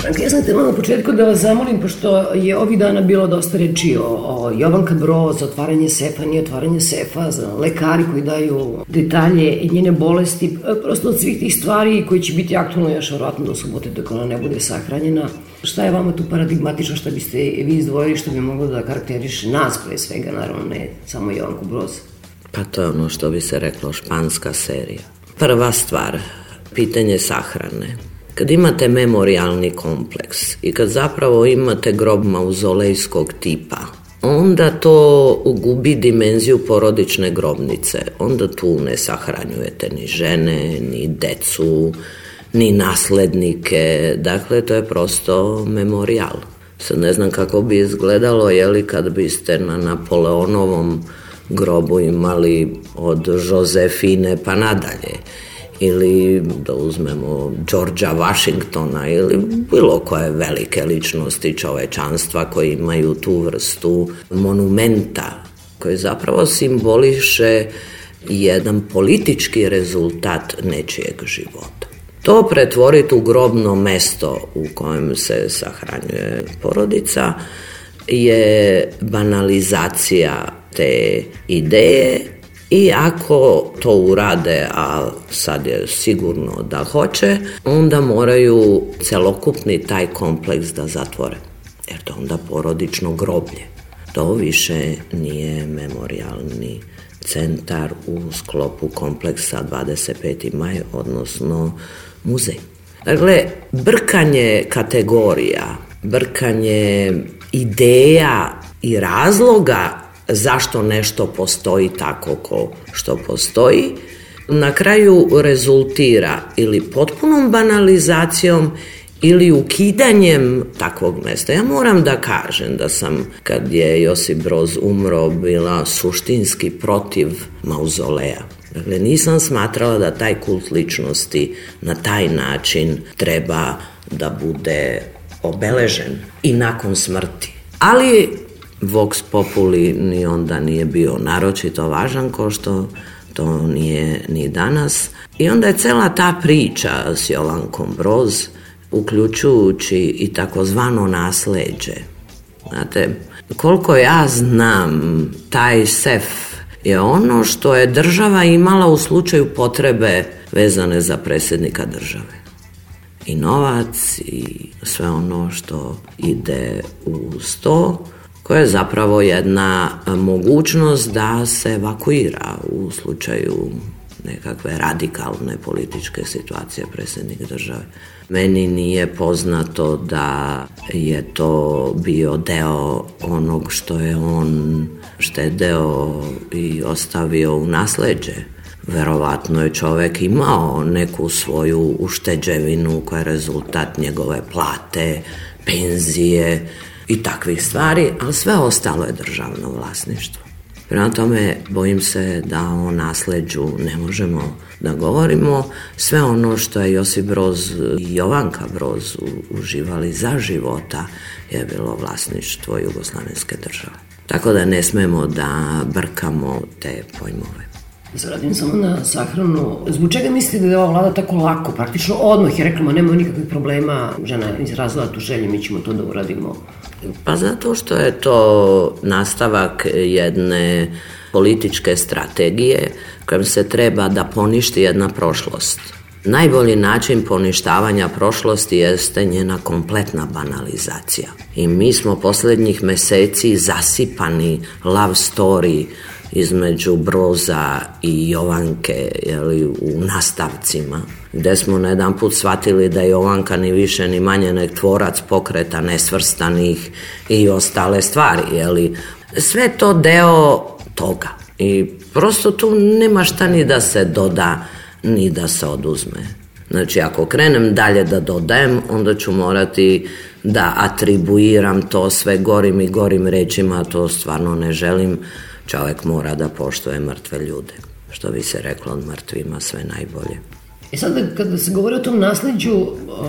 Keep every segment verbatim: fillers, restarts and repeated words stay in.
Branka, ja sam htjela na početku da vas zamolim, pošto je ovih dana bilo dosta reči o, o Jovanka Broz, otvaranje sefa, nije otvaranje sefa, za lekari koji daju detalje i njene bolesti, prosto od svih tih stvari koji će biti aktualno još vjerojatno do subote dok ona ne bude sahranjena. Šta je vama tu paradigmatično, šta biste vi izdvojili, što bi moglo da karakteriše nas pre svega, naravno ne samo Jovanku Broz? Pa to je ono što bi se reklo španska serija. Prva stvar, pitanje sahrane. Kad imate memorijalni kompleks i kad zapravo imate grob mauzolejskog tipa, onda to gubi dimenziju porodične grobnice. Onda tu ne sahranjujete ni žene, ni decu, ni naslednike. Dakle, to je prosto memorijal. Sad ne znam kako bi izgledalo, je li kad biste na Napoleonovom grobu imali od Josefine pa nadalje. Ili da uzmemo Georgea Washingtona ili bilo koje velike ličnosti čovečanstva koji imaju tu vrstu monumenta koji zapravo simboliše jedan politički rezultat nečijeg života. To pretvoriti u grobno mesto u kojem se sahranjuje porodica je banalizacija te ideje. I ako to urade, a sad je sigurno da hoće, onda moraju celokupni taj kompleks da zatvore. Jer to onda porodično groblje. To više nije memorijalni centar u sklopu kompleksa dvadeset peti maj, odnosno muzej. Dakle, brkanje kategorija, brkanje ideja i razloga zašto nešto postoji tako ko što postoji, na kraju rezultira ili potpunom banalizacijom ili ukidanjem takvog mesta. Ja moram da kažem da sam, kad je Josip Broz umro, bila suštinski protiv mauzoleja. Dakle, nisam smatrala da taj kult ličnosti na taj način treba da bude obeležen i nakon smrti. Ali Vox Populi ni onda nije bio naročito važan kao što to nije ni danas. I onda je cela ta priča s Jovankom Broz, uključujući i takozvano nasleđe. Znate, koliko ja znam, taj sef je ono što je država imala u slučaju potrebe vezane za predsjednika države. I novac i sve ono što ide uz to, koja je zapravo jedna mogućnost da se evakuira u slučaju nekakve radikalne političke situacije predsjednik države. Meni nije poznato da je to bio deo onog što je on štedeo i ostavio u nasleđe. Verovatno je čovjek imao neku svoju ušteđevinu koja je rezultat njegove plate, penzije i takvih stvari, ali sve ostalo je državno vlasništvo. Prema tome, bojim se da o nasleđu ne možemo da govorimo. Sve ono što je Josip Broz i Jovanka Broz uživali za života je bilo vlasništvo jugoslavenske države. Tako da ne smemo da brkamo te pojmove. Zaradim samo na sahranu. Zbog čega mislite da je ova vlada tako lako, praktično odmah je rekla, nemamo nikakvih problema, žena je izrazila tu želju, mi ćemo to da uradimo? Pa zato što je to nastavak jedne političke strategije kojom se treba da poništi jedna prošlost. Najbolji način poništavanja prošlosti jeste njena kompletna banalizacija. I mi smo posljednjih meseci zasipani love story između Broza i Jovanke, jeli, u nastavcima, gde smo na jedan put shvatili da je Jovanka ni više ni manje nek tvorac pokreta nesvrstanih i ostale stvari, jeli. Sve to deo toga i prosto tu nema šta ni da se doda ni da se oduzme. Znači, ako krenem dalje da dodajem, onda ću morati da atribuiram to sve gorim i gorim rečima, to stvarno ne želim. Čovjek mora da poštuje mrtve ljude. Što bi se reklo, od mrtvima sve najbolje. E sad, kada se govori o tom nasleđu,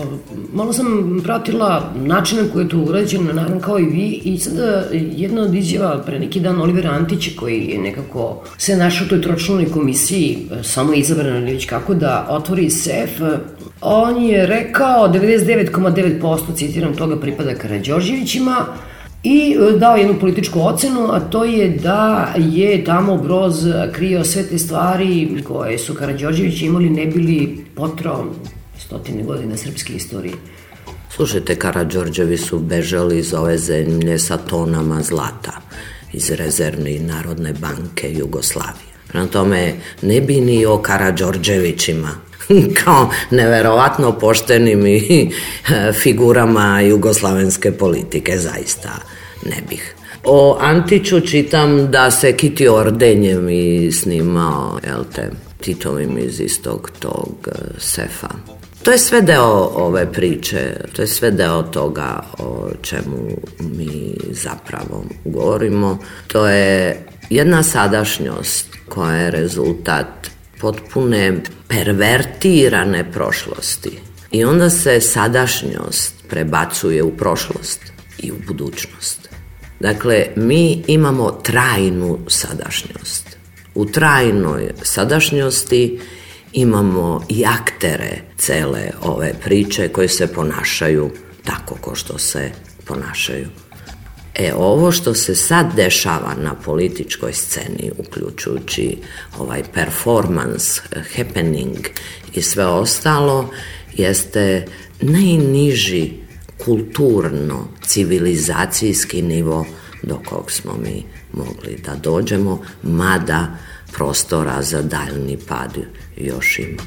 malo sam pratila način na koji je to urađeno, naravno kao i vi, i sada jedna od izjava pre neki dan Olivera Antića, koji je nekako se našao u toj tročlanoj komisiji, samo izabran ili već kako, da otvori sef, On je rekao devedeset devet zarez devet posto, citiram, toga pripada Karađorđevićima i dao jednu političku ocenu, a to je da je tamo Broz krio sve te stvari koje su Karađorđevići imali, ne bili potrao stotine godina srpske istorije. Slušajte, Karađorđevi su bežali iz ove zemlje sa tonama zlata iz rezervne Narodne banke Jugoslavije. Prema tome, ne bi ni o Karađorđevićima kao neverovatno poštenim i figurama jugoslavenske politike, zaista ne bih. O Antiću čitam da se kitio ordenjem i snimao, jel te, Titovim iz istog tog sefa. To je sve deo ove priče, to je sve deo toga o čemu mi zapravo govorimo. To je jedna sadašnjost koja je rezultat potpune pervertirane prošlosti. I onda se sadašnjost prebacuje u prošlost i u budućnost. Dakle, mi imamo trajnu sadašnjost. U trajnoj sadašnjosti imamo i aktere cele ove priče koji se ponašaju tako kao što se ponašaju. E, ovo što se sad dešava na političkoj sceni, uključujući ovaj performance, happening i sve ostalo, jeste najniži kulturno, civilizacijski nivo do kog smo mi mogli da dođemo, mada prostora za daljni pad još ima.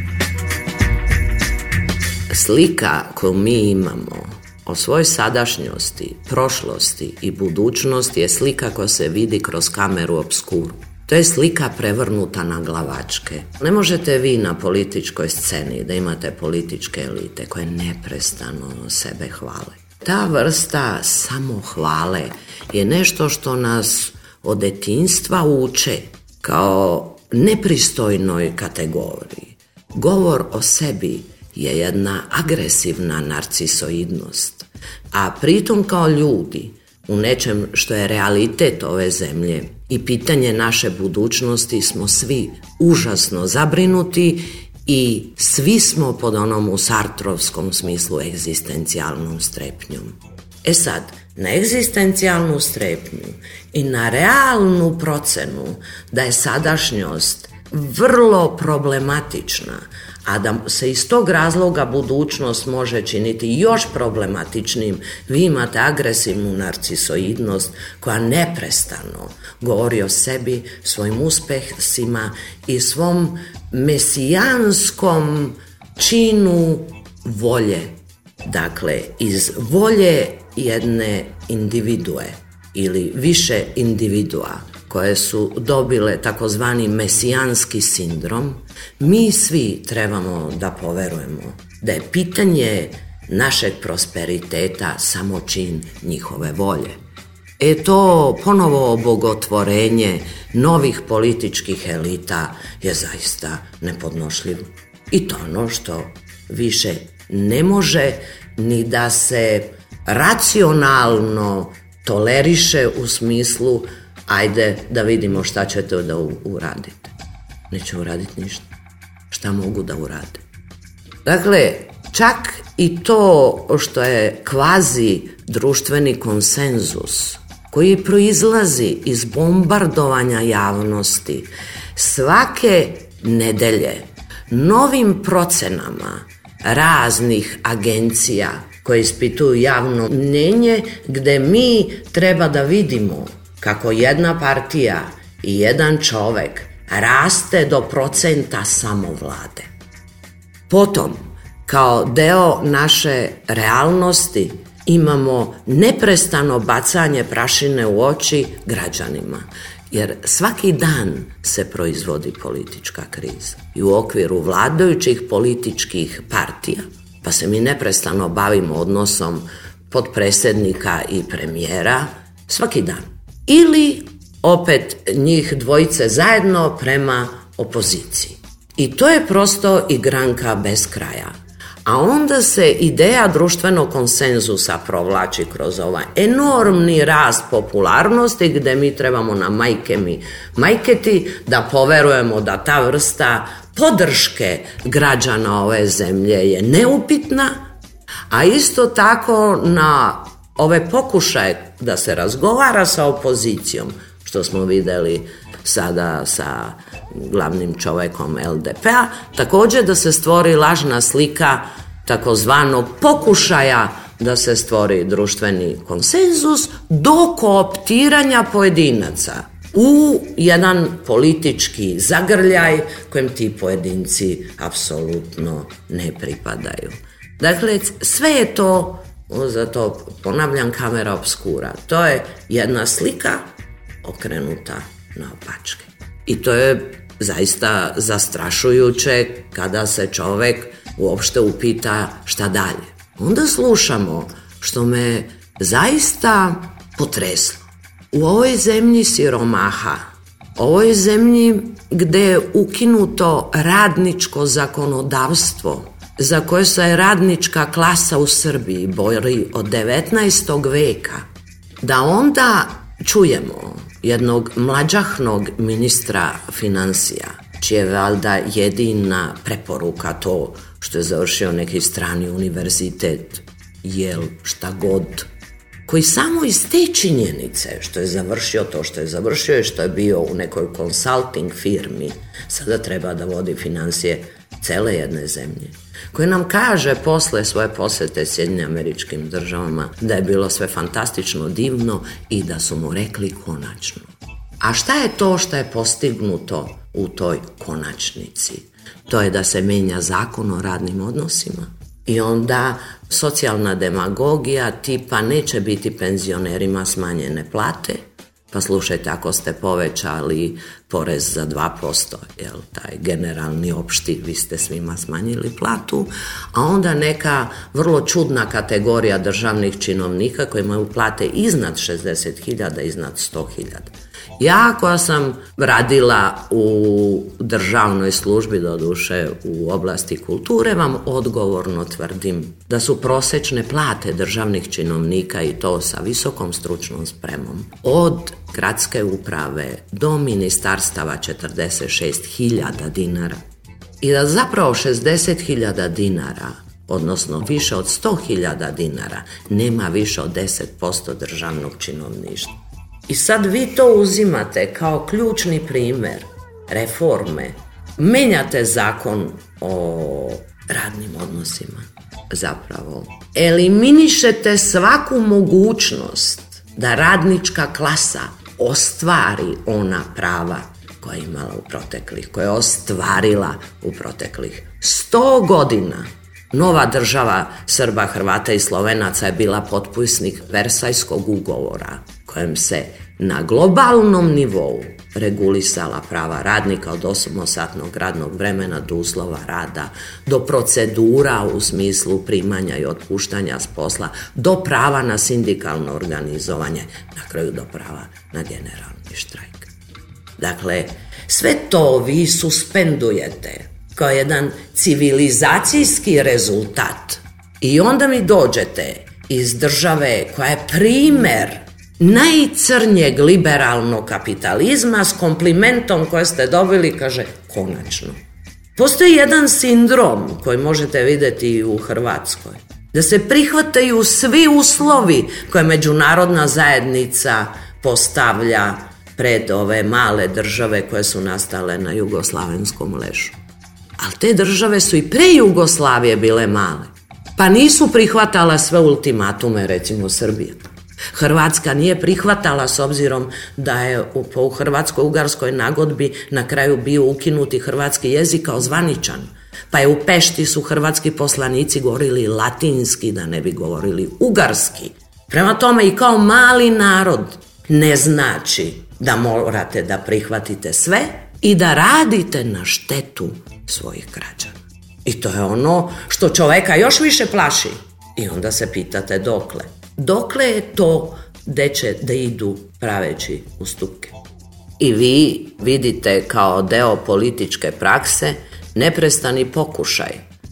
Slika koju mi imamo o svojoj sadašnjosti, prošlosti i budućnosti je slika koja se vidi kroz kameru obskuru. To je slika prevrnuta na glavačke. Ne možete vi na političkoj sceni da imate političke elite koje neprestano sebe hvale. Ta vrsta samohvale je nešto što nas od detinjstva uče kao nepristojnoj kategoriji. Govor o sebi je jedna agresivna narcisoidnost, a pritom kao ljudi u nečem što je realitet ove zemlje i pitanje naše budućnosti smo svi užasno zabrinuti i svi smo pod onom u sartrovskom smislu egzistencijalnom strepnjom. E sad, na egzistencijalnu strepnju i na realnu procenu da je sadašnjost vrlo problematična, a da se iz tog razloga budućnost može činiti još problematičnim, vi imate agresivnu narcisoidnost koja neprestano govori o sebi, svojim uspesima i svom mesijanskom činu volje. Dakle, iz volje jedne individue ili više individua koje su dobile takozvani mesijanski sindrom, mi svi trebamo da poverujemo da je pitanje našeg prosperiteta samo čin njihove volje. E to ponovo obogotvorenje novih političkih elita je zaista nepodnošljivo. I to ono što više ne može ni da se racionalno toleriše u smislu ajde da vidimo šta ćete da uradite. Neće uraditi ništa. Šta mogu da urade? Dakle, čak i to što je kvazi društveni konsenzus koji proizlazi iz bombardovanja javnosti svake nedelje novim procenama raznih agencija koje ispituju javno mnjenje, gde mi treba da vidimo kako jedna partija i jedan čovek raste do procenta samovlade. Potom, kao deo naše realnosti, imamo neprestano bacanje prašine u oči građanima, jer svaki dan se proizvodi politička kriza. I u okviru vladajućih političkih partija, pa se mi neprestano bavimo odnosom potpredsednika i premijera svaki dan. Ili opet njih dvojice zajedno prema opoziciji. I to je prosto igranka bez kraja. A onda se ideja društvenog konsenzusa provlači kroz ovaj enormni rast popularnosti gdje mi trebamo na majke mi majketi da poverujemo da ta vrsta podrške građana ove zemlje je neupitna, a isto tako na ove pokušaje da se razgovara sa opozicijom, što smo vidjeli sada sa glavnim čovjekom el de pe-a, također da se stvori lažna slika takozvanog pokušaja da se stvori društveni konsenzus do kooptiranja pojedinaca u jedan politički zagrljaj kojem ti pojedinci apsolutno ne pripadaju. Dakle, sve je to, zato ponavljam, kamera obskura. To je jedna slika okrenuta naopačke. I to je zaista zastrašujuće kada se čovjek uopšte upita šta dalje. Onda slušamo, što me zaista potreslo. U ovoj zemlji siromaha, ovoj zemlji gde je ukinuto radničko zakonodavstvo, za koje se radnička klasa u Srbiji bori od devetnaestog veka, da onda čujemo jednog mlađahnog ministra financija, čija je valjda jedina preporuka to što je završio neki strani univerzitet, jel šta god, koji samo iz te činjenice što je završio to što je završio i što je bio u nekoj consulting firmi, sada treba da vodi financije cele jedne zemlje, koji nam kaže posle svoje posete Sjedinjenim Američkim Državama da je bilo sve fantastično divno i da su mu rekli konačno. A šta je to što je postignuto u toj konačnici? To je da se menja zakon o radnim odnosima i onda socijalna demagogija tipa neće biti penzionerima smanjene plate, pa slušajte, ako ste povećali porez za dva posto, jel, taj generalni opšti, vi ste svima smanjili platu, a onda neka vrlo čudna kategorija državnih činovnika koji imaju plate iznad šezdeset hiljada, iznad sto hiljada. Ja koja sam radila u državnoj službi, doduše u oblasti kulture, vam odgovorno tvrdim da su prosečne plate državnih činovnika i to sa visokom stručnom spremom od gradske uprave do ministarstava četrdeset šest hiljada dinara i da zapravo šezdeset hiljada dinara, odnosno više od sto hiljada dinara, nema više od deset posto državnog činovništva. I sad vi to uzimate kao ključni primjer reforme. Menjate zakon o radnim odnosima. Zapravo, eliminišete svaku mogućnost da radnička klasa ostvari ona prava koja je imala u proteklih, koja je ostvarila u proteklih sto godina. Nova država Srba, Hrvata i Slovenaca je bila potpisnik Versajskog ugovora, kojem se na globalnom nivou regulisala prava radnika od osmosatnog radnog vremena do uslova rada, do procedura u smislu primanja i otpuštanja s posla, do prava na sindikalno organizovanje, na kraju do prava na generalni štrajk. Dakle, sve to vi suspendujete kao jedan civilizacijski rezultat i onda mi dođete iz države koja je primer najcrnjeg liberalnog kapitalizma s komplimentom koje ste dobili, kaže konačno. Postoji jedan sindrom koji možete vidjeti u Hrvatskoj, da se prihvataju svi uslovi koje međunarodna zajednica postavlja pred ove male države koje su nastale na jugoslavenskom ležu. Ali te države su i pre Jugoslavije bile male, pa nisu prihvatala sve ultimatume, recimo Srbija. Hrvatska nije prihvatala s obzirom da je u, u Hrvatsko-Ugarskoj nagodbi na kraju bio ukinuti hrvatski jezik kao zvaničan. Pa je u Pešti su hrvatski poslanici govorili latinski, da ne bi govorili ugarski. Prema tome i kao mali narod ne znači da morate da prihvatite sve i da radite na štetu svojih građana. I to je ono što čoveka još više plaši. I onda se pitate dokle. Dokle je to gde će da idu praveći ustupke. I vi vidite kao deo političke prakse neprestani pokušaj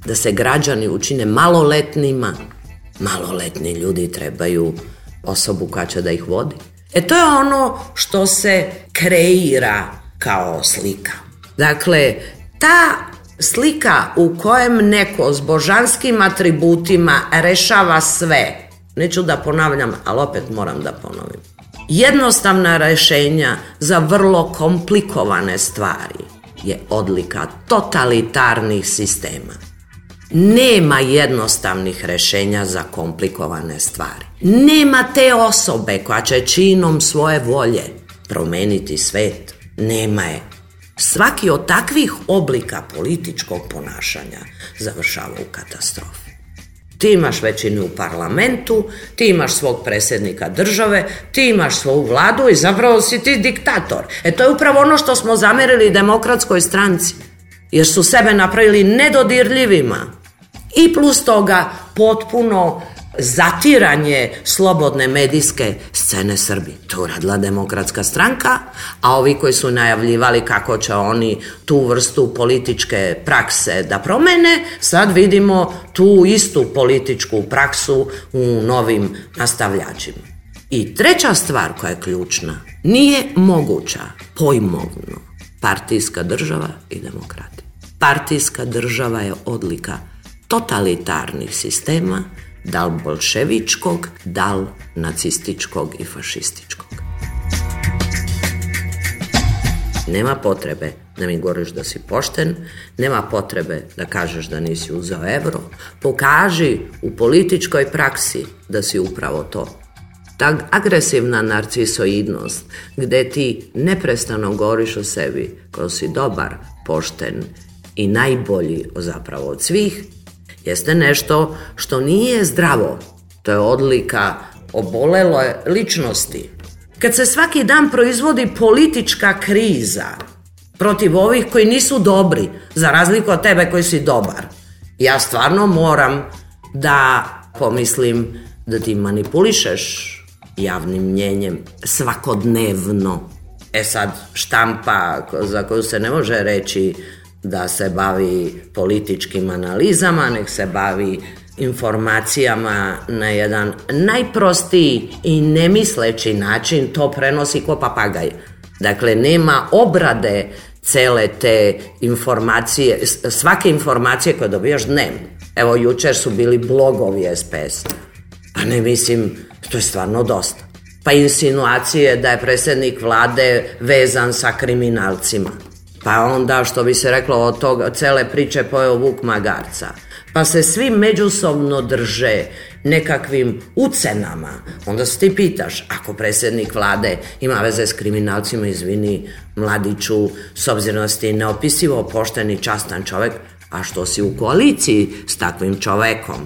da se građani učine maloletnima. Maloletni ljudi trebaju osobu koja će da ih vodi. E to je ono što se kreira kao slika. Dakle, ta slika u kojem neko s božanskim atributima rešava sve, neću da ponavljam, ali opet moram da ponovim, jednostavna rešenja za vrlo komplikovane stvari je odlika totalitarnih sistema. Nema jednostavnih rešenja za komplikovane stvari. Nema te osobe koja će činom svoje volje promeniti svet. Nema je. Svaki od takvih oblika političkog ponašanja završava u katastrofi. Ti imaš većinu u parlamentu, ti imaš svog predsjednika države, ti imaš svoju vladu i zapravo si ti diktator. E to je upravo ono što smo zamerili Demokratskoj stranci, jer su sebe napravili nedodirljivima i plus toga potpuno zatiranje slobodne medijske scene Srbije. To je uradila Demokratska stranka, a ovi koji su najavljivali kako će oni tu vrstu političke prakse da promene, sad vidimo tu istu političku praksu u novim nastavljačima. I treća stvar koja je ključna, nije moguća pojmovno partijska država i demokratija. Partijska država je odlika totalitarnih sistema, da li bolševičkog, da li nacističkog i fašističkog. Nema potrebe da mi govoriš da si pošten, nema potrebe da kažeš da nisi uzeo evro, pokaži u političkoj praksi da si upravo to. Ta agresivna narcisoidnost, gde ti neprestano govoriš o sebi kao si dobar, pošten i najbolji zapravo od svih, jeste nešto što nije zdravo. To je odlika obolele ličnosti. Kad se svaki dan proizvodi politička kriza protiv ovih koji nisu dobri, za razliku od tebe koji si dobar, ja stvarno moram da pomislim da ti manipulišeš javnim mnjenjem svakodnevno. E sad, štampa za koju se ne može reći da se bavi političkim analizama, nek se bavi informacijama na jedan najprostiji i nemisleći način, to prenosi ko papagaj. Dakle, nema obrade cele te informacije, svake informacije koje dobijaš dnevno. Evo, jučer su bili blogovi es pe es. Pa ne mislim, to je stvarno dosta. Pa insinuacije da je predsjednik vlade vezan sa kriminalcima. Pa onda, što bi se reklo, od toga cele priče pojeo vuk magarca. Pa se svi međusobno drže nekakvim ucenama. Onda se ti pitaš, ako predsjednik vlade ima veze s kriminalcima, izvini mladiću, s obzirom da si ti neopisivo pošten i častan čovjek, a što si u koaliciji s takvim čovekom?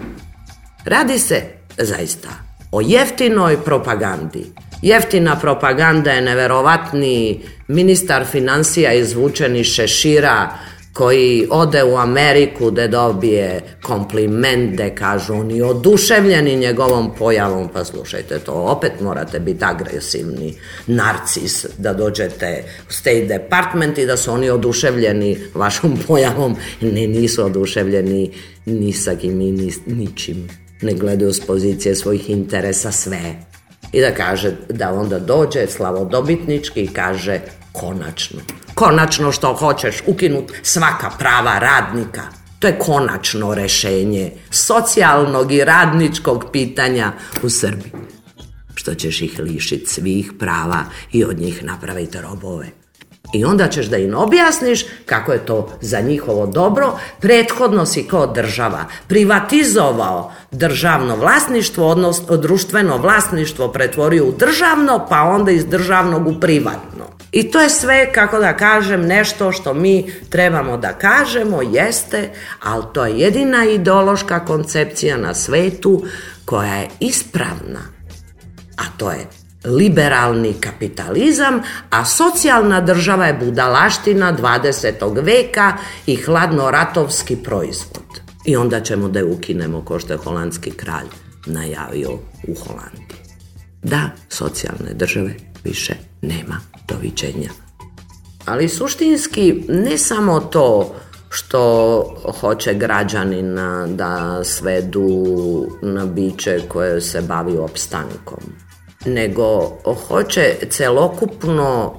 Radi se zaista o jeftinoj propagandi. Jeftina propaganda je neverovatni ministar financija izvučen iz šešira koji ode u Ameriku da dobije kompliment, da kažu oni oduševljeni njegovom pojavom. Pa slušajte, to opet morate biti agresivni narcis da dođete u State Department i da su oni oduševljeni vašom pojavom. Ne, nisu oduševljeni ni sa kim i ni, ničim. Ne gledaju s pozicije svojih interesa sve. I da kaže, da onda dođe slavodobitnički i kaže konačno. Konačno što hoćeš ukinuti svaka prava radnika. To je konačno rešenje socijalnog i radničkog pitanja u Srbiji. Što ćeš ih lišiti svih prava i od njih napraviti robove. I onda ćeš da im objasniš kako je to za njihovo dobro. Prethodno si kao država privatizovao državno vlasništvo, odnosno društveno vlasništvo pretvorio u državno, pa onda iz državnog u privatno. I to je sve, kako da kažem, nešto što mi trebamo da kažemo, jeste, ali to je jedina ideološka koncepcija na svetu koja je ispravna, a to je liberalni kapitalizam, a socijalna država je budalaština dvadesetog veka i hladnoratovski proizvod. I onda ćemo da je ukinemo ko što je holandski kralj najavio u Holandiji. Da, socijalne države više nema, doviđenja. Ali suštinski ne samo to što hoće građanina da svedu na biće koje se bavi opstankom, nego hoće celokupno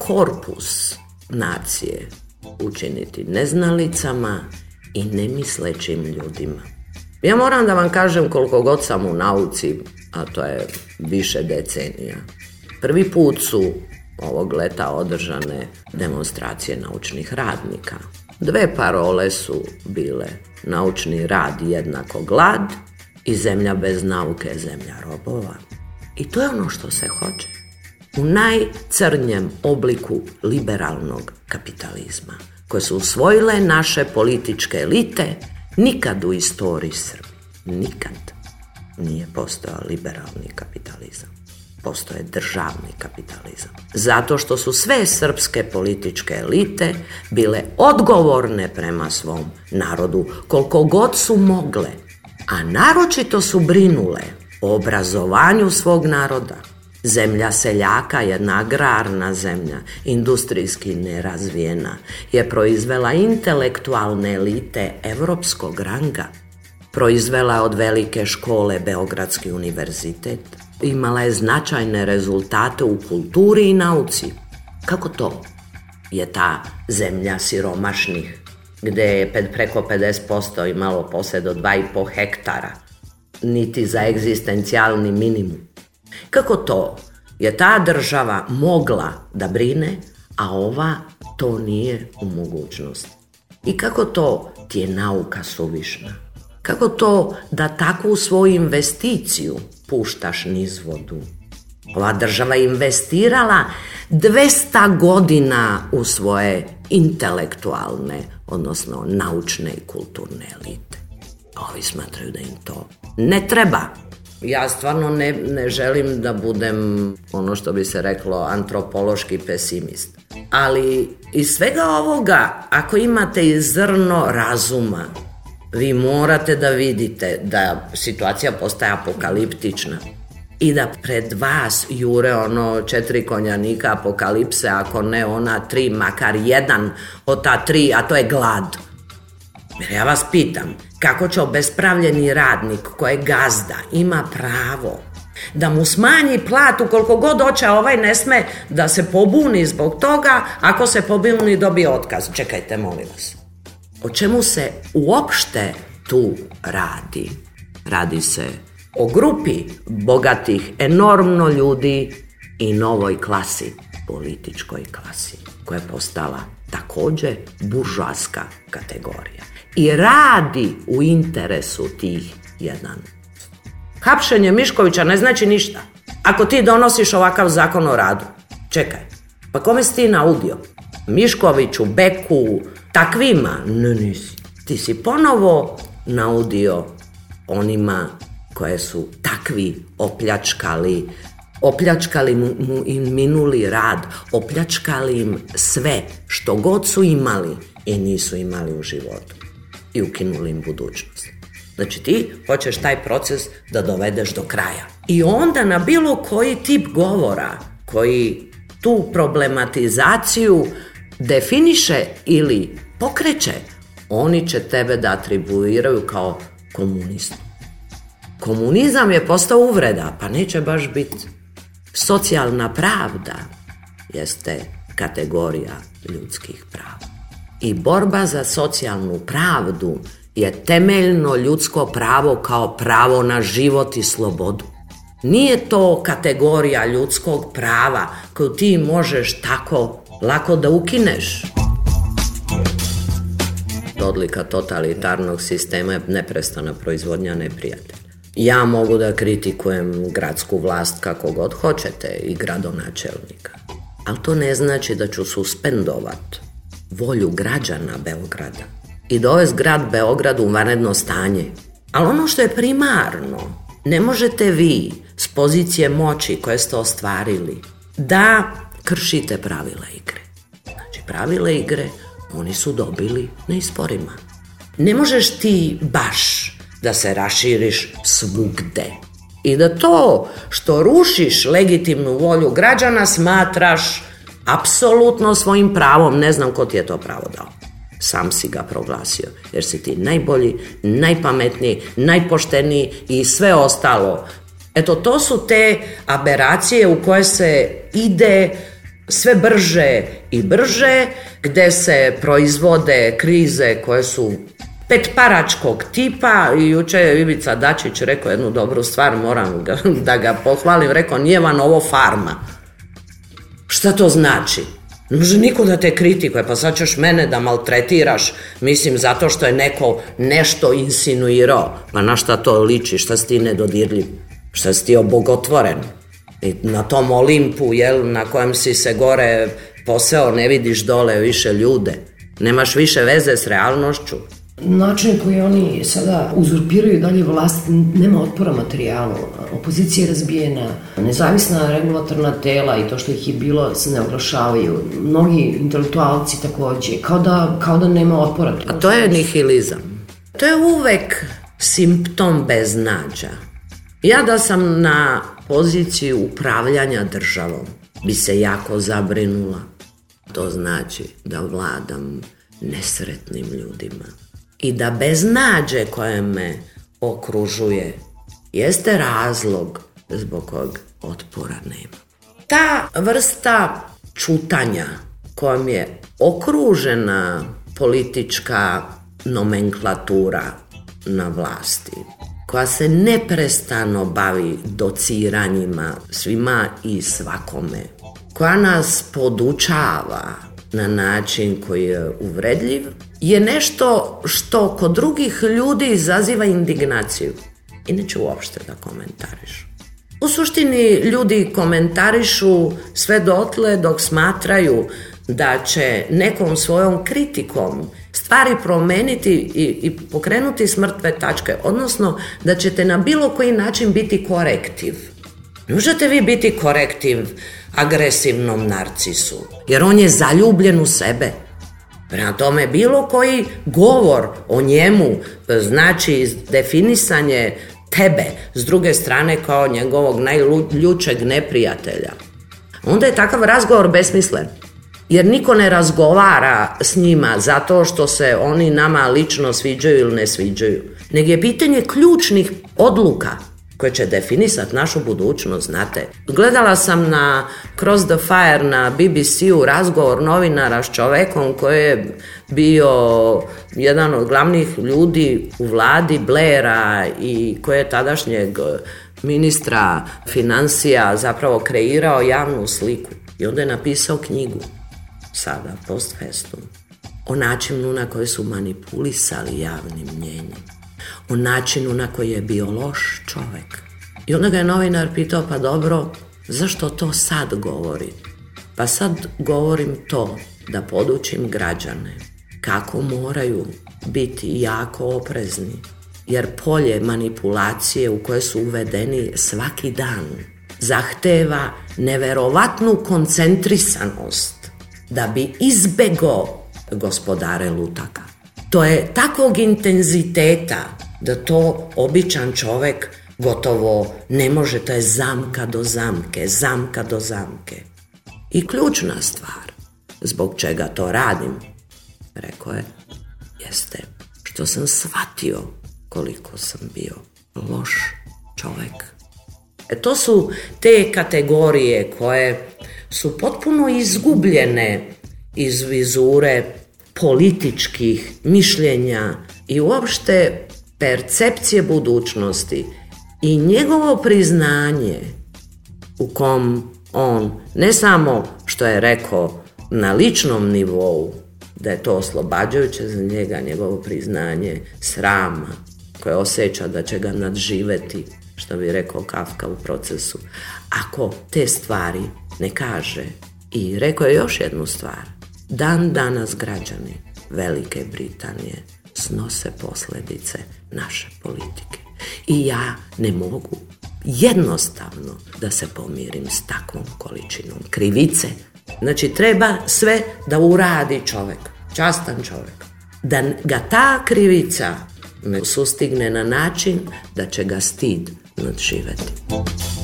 korpus nacije učiniti neznalicama i nemislećim ljudima. Ja moram da vam kažem, koliko god sam u nauci, a to je više decenija, prvi put su ovog leta održane demonstracije naučnih radnika. Dve parole su bile: naučni rad jednako glad i zemlja bez nauke zemlja robova. I to je ono što se hoće. U najcrnjem obliku liberalnog kapitalizma, koje su usvojile naše političke elite, nikad u istoriji Srbije, nikad nije postojao liberalni kapitalizam. Postoje državni kapitalizam. Zato što su sve srpske političke elite bile odgovorne prema svom narodu, koliko god su mogle, a naročito su brinule o obrazovanju svog naroda. Zemlja seljaka, jedna agrarna zemlja, industrijski nerazvijena, je proizvela intelektualne elite evropskog ranga. Proizvela je od velike škole Beogradski univerzitet. Imala je značajne rezultate u kulturi i nauci. Kako to je ta zemlja siromašnih, gde je preko pedeset posto imalo posed od dva i po hektara, niti za egzistencijalni minimum? Kako to je ta država mogla da brine, a ova to nije u mogućnosti? I kako to ti je nauka suvišna? Kako to da takvu svoju investiciju puštaš niz vodu? Ova država je investirala dvesta godina u svoje intelektualne, odnosno naučne i kulturne elite. A ovi smatraju da im to ne treba. Ja stvarno ne, ne želim da budem, ono što bi se reklo, antropološki pesimist. Ali iz svega ovoga, ako imate i zrno razuma, vi morate da vidite da situacija postaje apokaliptična i da pred vas jure ono četiri konjanika apokalipse, ako ne ona tri, makar jedan od ta tri, a to je glad. Jer ja vas pitam, kako će obespravljeni radnik koje gazda ima pravo da mu smanji platu koliko god hoće, a ovaj ne sme da se pobuni zbog toga, ako se pobuni dobije otkaz? Čekajte, molim vas. O čemu se uopšte tu radi? Radi se o grupi bogatih, enormno ljudi i novoj klasi, političkoj klasi, koja je postala takođe buržoaska kategorija. I radi u interesu tih jedan. Hapšenje Miškovića ne znači ništa. Ako ti donosiš ovakav zakon o radu, čekaj, pa kome si ti naudio? Miškoviću, Beku, takvima? Ne, nisi. Ti si ponovo naudio onima koje su takvi opljačkali, opljačkali mu im minuli rad, opljačkali im sve što god su imali i nisu imali u životu i ukinuli im budućnost. Znači ti hoćeš taj proces da dovedeš do kraja. I onda na bilo koji tip govora koji tu problematizaciju definiše ili pokreće, oni će tebe da atribuiraju kao komunistu. Komunizam je postao uvreda, pa neće baš biti. Socijalna pravda jeste kategorija ljudskih prava. I borba za socijalnu pravdu je temeljno ljudsko pravo kao pravo na život i slobodu. Nije to kategorija ljudskog prava koju ti možeš tako lako da ukineš. Odlika totalitarnog sistema je neprestana proizvodnja neprijatelja. Ja mogu da kritikujem gradsku vlast kako god hoćete i gradonačelnika, ali to ne znači da ću suspendovat volju građana Beograda i dovesti grad Beograd u vanredno stanje. Ali ono što je primarno, ne možete vi s pozicije moći koje ste ostvarili da kršite pravila igre. Znači, pravila igre oni su dobili na izborima. Ne možeš ti baš da se raširiš svugde i da to što rušiš legitimnu volju građana smatraš apsolutno svojim pravom. Ne znam ko ti je to pravo dao. sam si ga proglasio, jer si ti najbolji, najpametniji, najpošteniji i sve ostalo. Eto, to su te aberacije u koje se ide sve brže i brže, gde se proizvode krize koje su petparačkog tipa. I juče je Ivica Dačić rekao jednu dobru stvar, moram ga, da ga pohvalim, rekao nije vam ovo farma. Šta to znači? Ne može niko da te kritikuje, pa sad ćeš mene da maltretiraš, mislim, zato što je neko nešto insinuirao. Pa na šta to liči, šta si ti nedodirljiv, šta si ti obogotvoren. I na tom Olimpu, jel, na kojem si se gore poseo, ne vidiš dole više ljude. Nemaš više veze s realnošću. Način koji oni sada uzurpiraju dalje vlast, nema otpora materijalu. Opozicija je razbijena, nezavisna regulatorna tela i to što ih je bilo se ne oglašavaju. Mnogi intelektualci takođe, kao da, kao da nema otpora. A to je nihilizam. To je uvek simptom beznađa. Ja da sam na poziciji upravljanja državom bi se jako zabrinula. To znači da vladam nesretnim ljudima. I da beznađe koje me okružuje jeste razlog zbog kojeg otpora nema. Ta vrsta čutanja kojom je okružena politička nomenklatura na vlasti, koja se neprestano bavi dociranjima svima i svakome, koja nas podučava na način koji je uvredljiv, je nešto što kod drugih ljudi izaziva indignaciju i neću uopšte da komentarišu. U suštini ljudi komentarišu sve dotle dok smatraju da će nekom svojom kritikom stvari promeniti i, i pokrenuti s mrtve tačke, odnosno da ćete na bilo koji način biti korektiv. Ne možete vi biti korektiv agresivnom narcisu, jer on je zaljubljen u sebe. Prema tome, bilo koji govor o njemu znači definisanje tebe s druge strane kao njegovog najljučeg neprijatelja. Onda je takav razgovor besmislen, jer niko ne razgovara s njima zato što se oni nama lično sviđaju ili ne sviđaju, nego je pitanje ključnih odluka koje će definisati našu budućnost, znate. Gledala sam na Cross the Fire na B B C-u razgovor novinara s čovekom koji je bio jedan od glavnih ljudi u vladi Blaira i koji je tadašnjeg ministra financija zapravo kreirao javnu sliku. I onda je napisao knjigu, sada, post festum, o načinu na koji su manipulisali javnim mnjenjem, o načinu na koji je bio loš čovek. I onda ga je novinar pitao, pa dobro, zašto to sad govori? Pa sad govorim to da podučim građane kako moraju biti jako oprezni, jer polje manipulacije u koje su uvedeni svaki dan zahteva neverovatnu koncentrisanost da bi izbegao gospodare lutaka. To je takvog intenziteta da to običan čovek gotovo ne može, to je zamka do zamke, zamka do zamke. I ključna stvar, zbog čega to radim, rekao je, jeste što sam shvatio koliko sam bio loš čovek. E to su te kategorije koje su potpuno izgubljene iz vizure političkih mišljenja i uopšte percepcije budućnosti i njegovo priznanje u kom on ne samo što je rekao na ličnom nivou da je to oslobađajuće za njega, njegovo priznanje srama koje osjeća da će ga nadživeti, što bi rekao Kafka u Procesu, ako te stvari ne kaže. I rekao je još jednu stvar, dan danas građani Velike Britanije snose posljedice naše politike. I ja ne mogu jednostavno da se pomirim s takvom količinom krivice. Znači, treba sve da uradi čovjek, častan čovjek, da ga ta krivica ne sustigne na način da će ga stid nadživeti.